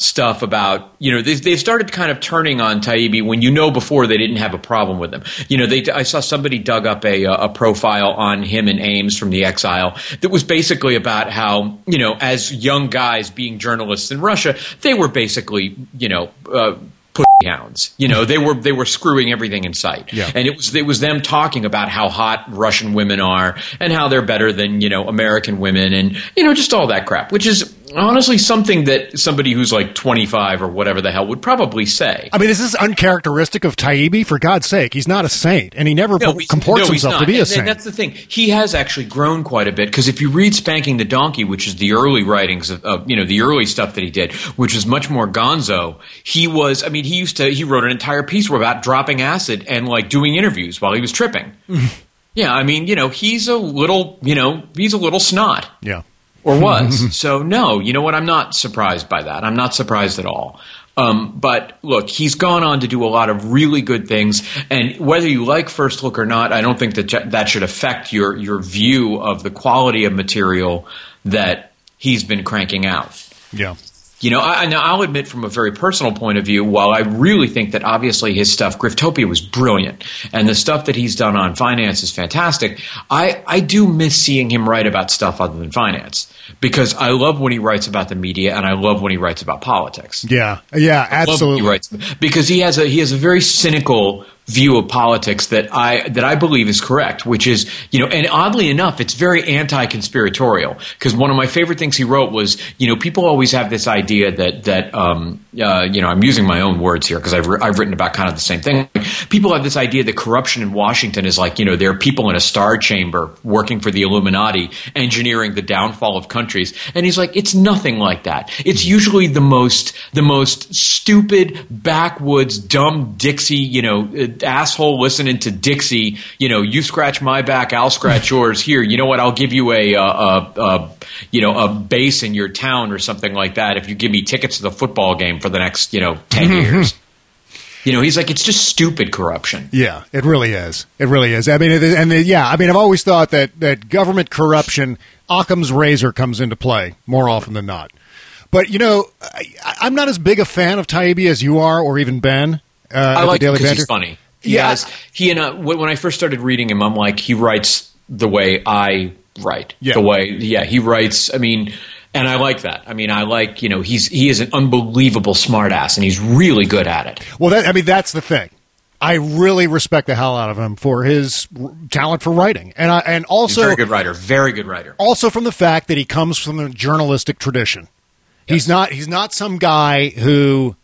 stuff about, you know, they, they started kind of turning on Taibbi when you know before they didn't have a problem with him. You know, they, I saw somebody dug up a, a profile on him and Ames from the exile that was basically about how, you know, as young guys being journalists in Russia, they were basically, you know, uh, pussy hounds. You know, they were they were screwing everything in sight. Yeah. And it was it was them talking about how hot Russian women are and how they're better than, you know, American women and, you know, just all that crap, which is honestly something that somebody who's like twenty-five or whatever the hell would probably say. I mean, is this uncharacteristic of Taibbi? For God's sake, he's not a saint, and he never No, p- he's- comports no, he's himself not. to be a And- saint. And that's the thing. He has actually grown quite a bit because if you read Spanking the Donkey, which is the early writings of, of, you know, the early stuff that he did, which was much more gonzo, he was, I mean, he used to, he wrote an entire piece about dropping acid and like doing interviews while he was tripping. Yeah, I mean, you know, he's a little, you know, he's a little snot. Yeah. Or was. So, no, you know what? I'm not surprised by that. I'm not surprised at all. Um, but look, he's gone on to do a lot of really good things. And whether you like First Look or not, I don't think that that should affect your, your view of the quality of material that he's been cranking out. Yeah. You know, I, now I'll admit from a very personal point of view, while I really think that obviously his stuff, Griftopia, was brilliant, and the stuff that he's done on finance is fantastic, I, I do miss seeing him write about stuff other than finance, because I love when he writes about the media, and I love when he writes about politics. Yeah, yeah, I love when absolutely. he writes, because he has a he has a very cynical view of politics that I that I believe is correct, which is, you know, and oddly enough, it's very anti-conspiratorial, because one of my favorite things he wrote was, you know, people always have this idea that that um, uh, you know, I'm using my own words here because I've re- I've written about kind of the same thing. People have this idea that corruption in Washington is like, you know, there are people in a star chamber working for the Illuminati, engineering the downfall of countries, and he's like, it's nothing like that. It's usually the most the most stupid, backwoods, dumb Dixie, you know, asshole listening to Dixie, you know, you scratch my back, I'll scratch yours. Here, you know what? I'll give you a, a, a, a, you know, a base in your town or something like that if you give me tickets to the football game for the next, you know, ten years. You know, he's like, it's just stupid corruption. Yeah, it really is. It really is. I mean, it, and the, yeah, I mean, I've always thought that that government corruption, Occam's razor comes into play more often than not. But you know, I, I'm not as big a fan of Taibbi as you are, or even Ben. Uh, I like him because he's Banter. funny. He Yeah. has he and uh, when I first started reading him, I'm like, he writes the way I write. Yeah. The way, yeah, he writes. I mean, and I like that. I mean, I like, you know, he's he is an unbelievable smartass, and he's really good at it. Well, that, I mean, that's the thing. I really respect the hell out of him for his r- talent for writing, and I, and He's a also very good writer. Very good writer. also from the fact that he comes from the journalistic tradition. He's not he's not some guy who.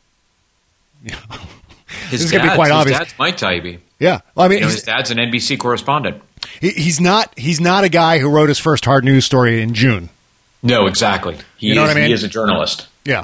His This is gonna be dad's- quite his obvious. dad's Mike Taibbi. Yeah, well, I mean, You know, he's, his dad's an N B C correspondent. he- he's not he's not a guy who wrote his first hard news story in June. No, exactly. He You know is, what I mean? He is a journalist. Yeah.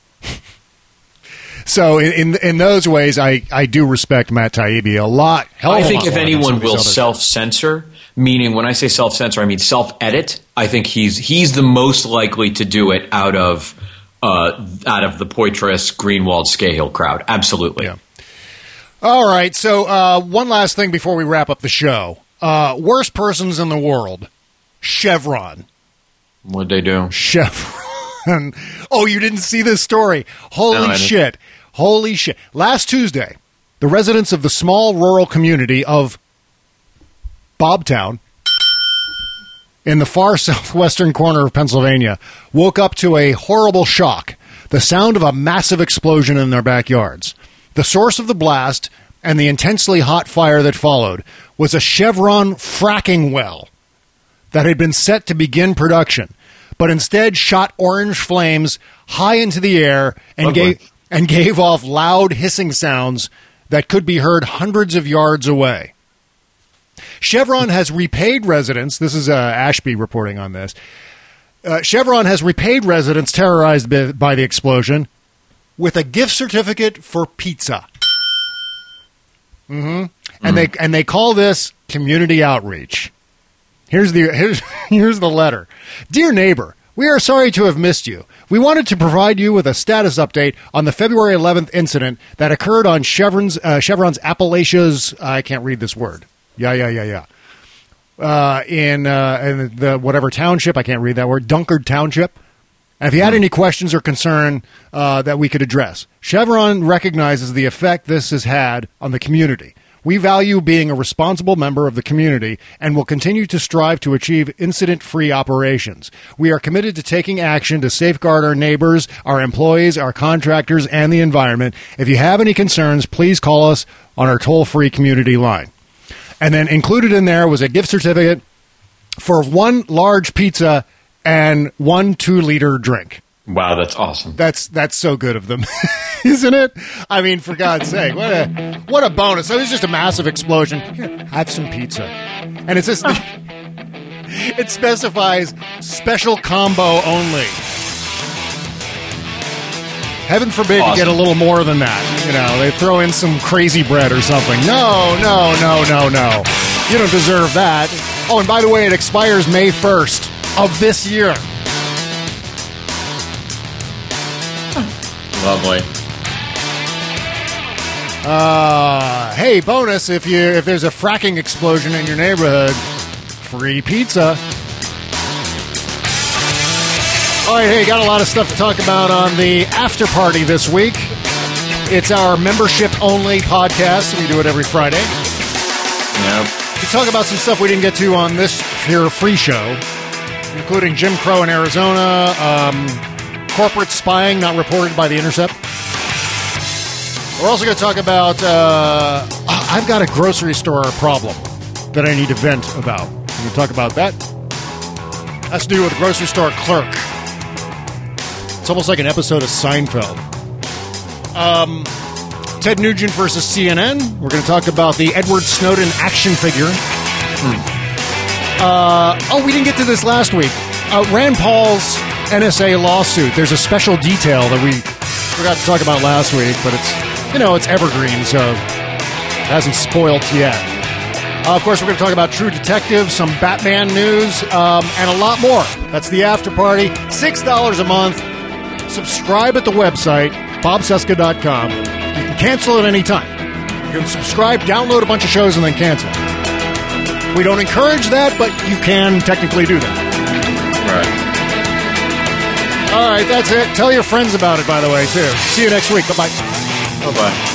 So in, in in those ways, I, I do respect Matt Taibbi a lot. Hell of I a think lot if more than some anyone of these will others. self-censor, meaning when I say self-censor, I mean self-edit, I think he's he's the most likely to do it out of uh, out of the Poitras, Greenwald, Scahill crowd. Absolutely. Yeah. All right. So uh, one last thing before we wrap up the show. Uh, worst persons in the world. Chevron. What'd they do? Chevron. Oh, you didn't see this story. Holy No, I didn't. shit. Holy shit. Last Tuesday, the residents of the small rural community of Bobtown in the far southwestern corner of Pennsylvania woke up to a horrible shock. The sound of a massive explosion in their backyards. The source of the blast and the intensely hot fire that followed was a Chevron fracking well that had been set to begin production, but instead shot orange flames high into the air and Lovely. gave and gave off loud hissing sounds that could be heard hundreds of yards away. Chevron has repaid residents. This is uh, Ashby reporting on this. Uh, Chevron has repaid residents terrorized by, by the explosion with a gift certificate for pizza. Mm-hmm. And they and they call this community outreach. Here's the here's here's the letter. Dear neighbor, we are sorry to have missed you. We wanted to provide you with a status update on the February eleventh incident that occurred on Chevron's uh, Chevron's Appalachia's. I can't read this word. Yeah, yeah, yeah, yeah. Uh, in uh, in the whatever township, I can't read that word. Dunkard Township. And if you had any questions or concern uh, that we could address, Chevron recognizes the effect this has had on the community. We value being a responsible member of the community and will continue to strive to achieve incident-free operations. We are committed to taking action to safeguard our neighbors, our employees, our contractors, and the environment. If you have any concerns, please call us on our toll-free community line. And then included in there was a gift certificate for one large pizza and one two-liter drink. Wow, that's awesome. That's that's so good of them, isn't it? I mean, for God's sake, what a what a bonus! So it was just a massive explosion. Here, have some pizza, and it's just it specifies special combo only. Heaven forbid awesome. You get a little more than that. You know, they throw in some crazy bread or something. No, no, no, no, no. You don't deserve that. Oh, and by the way, it expires May first of this year. Lovely. Uh, hey, bonus, if you if there's a fracking explosion in your neighborhood, free pizza. All right, hey, got a lot of stuff to talk about on the after party this week. It's our membership-only podcast. We do it every Friday. Yep. We talk about some stuff we didn't get to on this here free show, including Jim Crow in Arizona, um... corporate spying not reported by The Intercept. We're also going to talk about, uh, I've got a grocery store problem that I need to vent about. We're going to talk about that. Has to do with a grocery store clerk. It's almost like an episode of Seinfeld. Um, Ted Nugent versus C N N. We're going to talk about the Edward Snowden action figure. Hmm. Uh, oh, we didn't get to this last week. Uh, Rand Paul's N S A lawsuit. There's a special detail that we forgot to talk about last week, but it's, you know, it's evergreen, so it hasn't spoiled yet. Uh, of course, we're going to talk about True Detective, some Batman news, um, and a lot more. That's the after party. six dollars a month. Subscribe at the website, bob cesca dot com. You can cancel at any time. You can subscribe, download a bunch of shows, and then cancel. We don't encourage that, but you can technically do that. Right. All right, that's it. Tell your friends about it, by the way, too. See you next week. Bye-bye. Bye-bye.